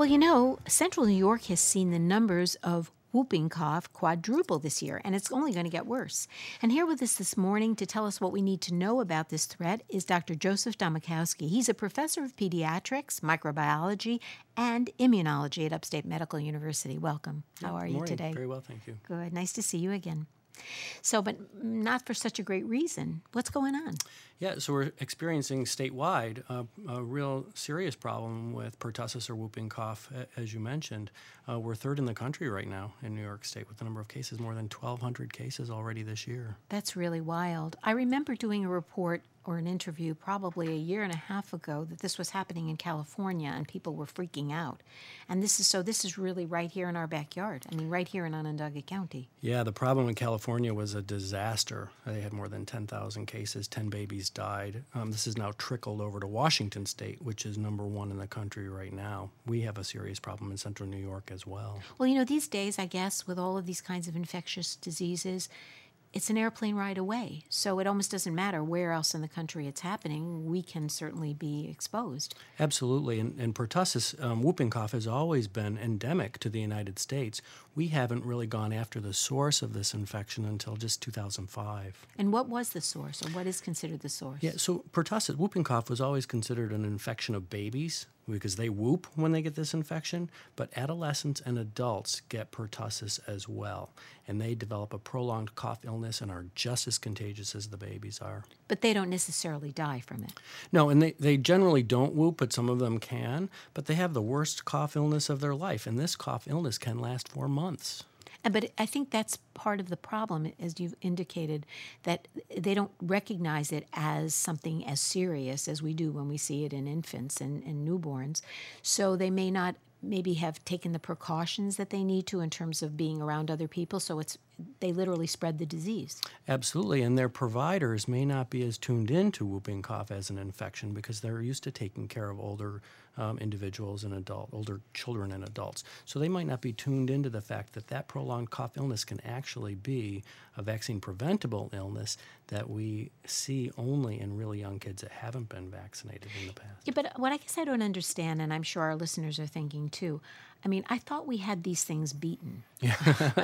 Well, Central New York has seen the numbers of whooping cough quadruple this year, and it's only going to get worse. And here with us this morning to tell us what we need to know about this threat is Dr. Joseph Domachowski. He's a professor of pediatrics, microbiology, and immunology at Upstate Medical University. Welcome. How are you today? Very well, thank you. Good. Nice to see you again. So, but not for such a great reason. What's going on? Yeah, so we're experiencing statewide a real serious problem with pertussis or whooping cough, as you mentioned. We're third in the country right now in New York State with the number of cases, more than 1,200 cases already this year. That's really wild. I remember doing a report or an interview probably a year and a half ago that this was happening in California and people were freaking out. And this is really right here in our backyard. I mean, right here in Onondaga County. Yeah, the problem in California was a disaster. They had more than 10,000 cases, 10 babies died. This has now trickled over to Washington State, which is number one in the country right now. We have a serious problem in central New York as well. Well, these days, I guess, with all of these kinds of infectious diseases, it's an airplane ride away. So it almost doesn't matter where else in the country it's happening. We can certainly be exposed. Absolutely. And pertussis, whooping cough, has always been endemic to the United States. We haven't really gone after the source of this infection until just 2005. And what was the source, or what is considered the source? Yeah, so pertussis, whooping cough, was always considered an infection of babies because they whoop when they get this infection, but adolescents and adults get pertussis as well, and they develop a prolonged cough illness and are just as contagious as the babies are. But they don't necessarily die from it. No, and they generally don't whoop, but some of them can, but they have the worst cough illness of their life, and this cough illness can last for months. But I think that's part of the problem, as you've indicated, that they don't recognize it as something as serious as we do when we see it in infants and newborns. So they may not maybe have taken the precautions that they need to in terms of being around other people, so they literally spread the disease. Absolutely, and their providers may not be as tuned into whooping cough as an infection because they're used to taking care of older individuals and older children and adults. So they might not be tuned into the fact that prolonged cough illness can actually be a vaccine-preventable illness that we see only in really young kids that haven't been vaccinated in the past. Yeah, but what I guess I don't understand, and I'm sure our listeners are thinking too, I mean, I thought we had these things beaten. Yeah.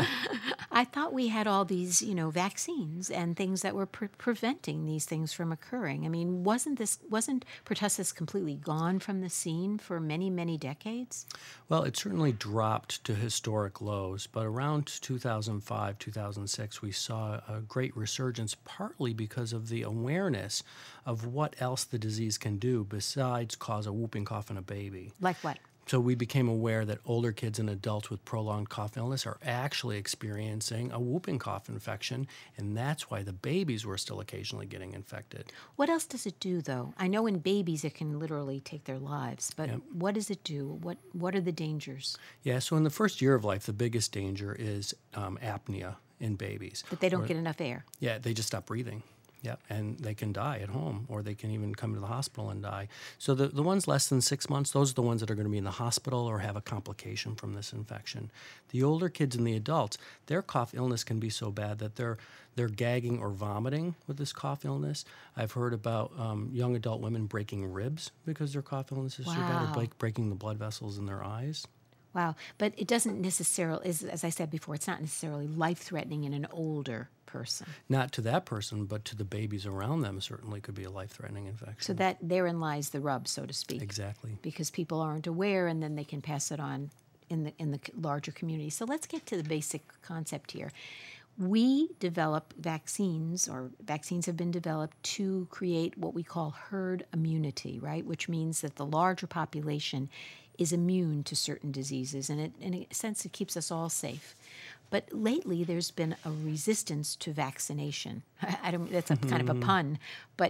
I thought we had all these, vaccines and things that were preventing these things from occurring. I mean, wasn't pertussis completely gone from the scene for many, many decades? Well, it certainly dropped to historic lows, but around 2005, 2006, we saw a great resurgence, partly because of the awareness of what else the disease can do besides cause a whooping cough in a baby. Like what? So we became aware that older kids and adults with prolonged cough illness are actually experiencing a whooping cough infection, and that's why the babies were still occasionally getting infected. What else does it do, though? I know in babies it can literally take their lives, but What does it do? What are the dangers? Yeah, so in the first year of life, the biggest danger is apnea in babies. That they don't get enough air. Yeah, they just stop breathing. Yeah, and they can die at home, or they can even come to the hospital and die. So the ones less than 6 months, those are the ones that are going to be in the hospital or have a complication from this infection. The older kids and the adults, their cough illness can be so bad that they're gagging or vomiting with this cough illness. I've heard about young adult women breaking ribs because their cough illness is so bad, or breaking the blood vessels in their eyes. Wow, but it doesn't necessarily, as I said before, it's not necessarily life-threatening in an older person. Not to that person, but to the babies around them certainly could be a life-threatening infection. So therein lies the rub, so to speak. Exactly. Because people aren't aware, and then they can pass it on in the larger community. So let's get to the basic concept here. We develop vaccines, or vaccines have been developed to create what we call herd immunity, right? Which means that the larger population is immune to certain diseases, and in a sense it keeps us all safe. But lately, there's been a resistance to vaccination. That's kind of a pun, but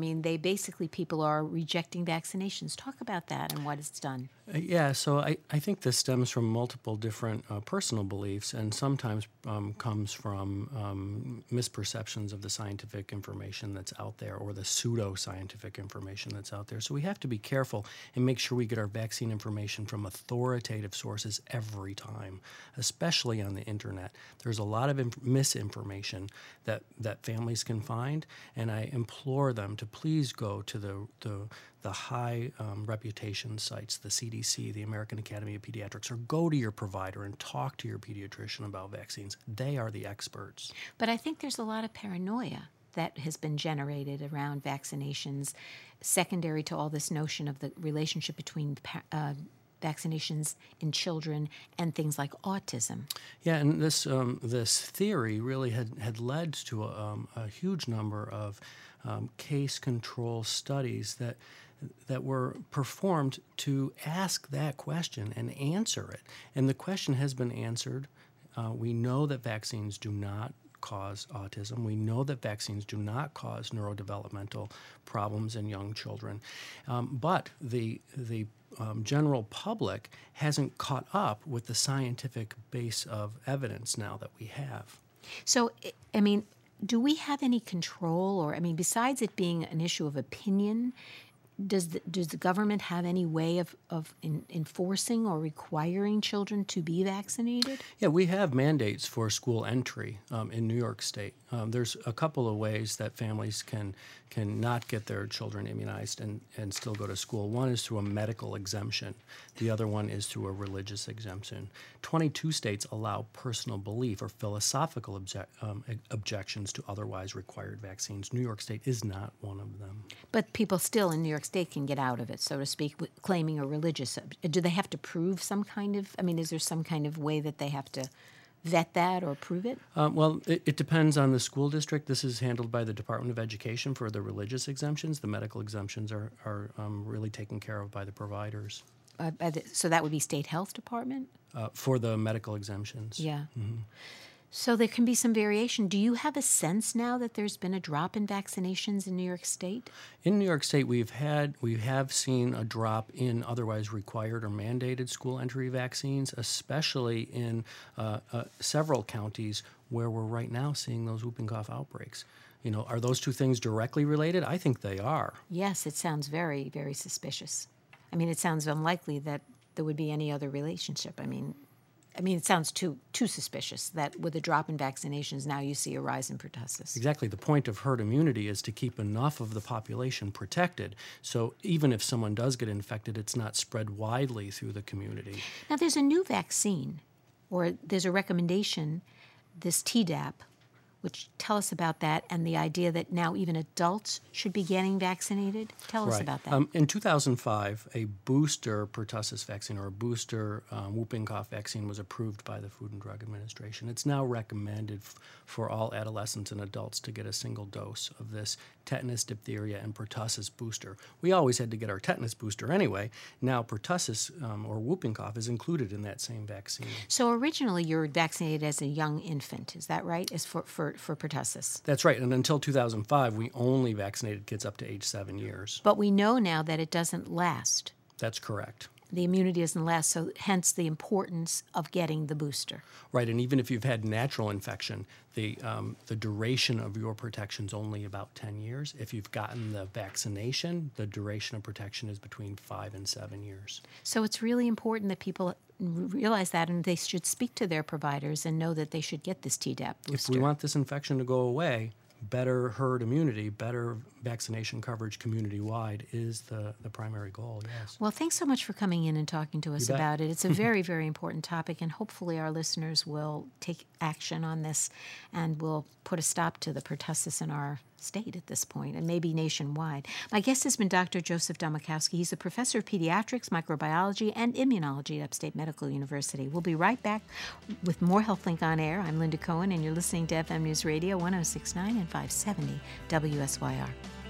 people are rejecting vaccinations. Talk about that and what it's done. So I think this stems from multiple different personal beliefs, and sometimes comes from misperceptions of the scientific information that's out there, or the pseudo-scientific information that's out there. So we have to be careful and make sure we get our vaccine information from authoritative sources every time, especially on the internet. internet. There's a lot of misinformation that families can find, and I implore them to please go to the high reputation sites, the CDC, the American Academy of Pediatrics, or go to your provider and talk to your pediatrician about vaccines. They are the experts. But I think there's a lot of paranoia that has been generated around vaccinations, secondary to all this notion of the relationship between vaccinations in children and things like autism. Yeah, and this theory really had led to a huge number of case control studies that were performed to ask that question and answer it. And the question has been answered. We know that vaccines do not cause autism. We know that vaccines do not cause neurodevelopmental problems in young children. But the general public hasn't caught up with the scientific base of evidence now that we have. So, I mean, do we have any control, or, I mean, besides it being an issue of opinion, does the government have any way of enforcing or requiring children to be vaccinated? Yeah, we have mandates for school entry in New York State. There's a couple of ways that families can not get their children immunized and still go to school. One is through a medical exemption. The other one is through a religious exemption. 22 states allow personal belief or philosophical objections to otherwise required vaccines. New York State is not one of them. But people still in New York State can get out of it, so to speak, claiming a religious. Do they have to prove some kind of? I mean, is there some kind of way that they have to vet that or prove it? Well, it depends on the school district. This is handled by the Department of Education for the religious exemptions. The medical exemptions are really taken care of by the providers. So that would be State Health Department? For the medical exemptions. Yeah. Mm-hmm. So there can be some variation. Do you have a sense now that there's been a drop in vaccinations in New York State? In New York State, we have seen a drop in otherwise required or mandated school entry vaccines, especially in several counties where we're right now seeing those whooping cough outbreaks. You know, are those two things directly related? I think they are. Yes, it sounds very, very suspicious. I mean, it sounds unlikely that there would be any other relationship. I mean, it sounds too suspicious that with a drop in vaccinations, now you see a rise in pertussis. Exactly. The point of herd immunity is to keep enough of the population protected. So even if someone does get infected, it's not spread widely through the community. Now, there's a new vaccine, or there's a recommendation, this Tdap, which tell us about that and the idea that now even adults should be getting vaccinated. Tell us about that. In 2005, a booster pertussis vaccine or a booster whooping cough vaccine was approved by the Food and Drug Administration. It's now recommended for all adolescents and adults to get a single dose of this tetanus, diphtheria, and pertussis booster. We always had to get our tetanus booster anyway. Now pertussis or whooping cough is included in that same vaccine. So originally you were vaccinated as a young infant, is that right, as for pertussis? That's right, and until 2005, we only vaccinated kids up to age 7 years. But we know now that it doesn't last. That's correct. The immunity doesn't last, so hence the importance of getting the booster. Right, and even if you've had natural infection, the duration of your protection is only about 10 years. If you've gotten the vaccination, the duration of protection is between 5 and 7 years. So it's really important that people realize that, and they should speak to their providers and know that they should get this Tdap booster. If we want this infection to go away, better herd immunity, better vaccination coverage community-wide is the primary goal, yes. Well, thanks so much for coming in and talking to us about it. It's a very, very important topic, and hopefully our listeners will take action on this and will put a stop to the pertussis in our state at this point, and maybe nationwide. My guest has been Dr. Joseph Domachowski. He's a professor of pediatrics, microbiology, and immunology at Upstate Medical University. We'll be right back with more HealthLink on Air. I'm Linda Cohen, and you're listening to FM News Radio 106.9 and 570 WSYR.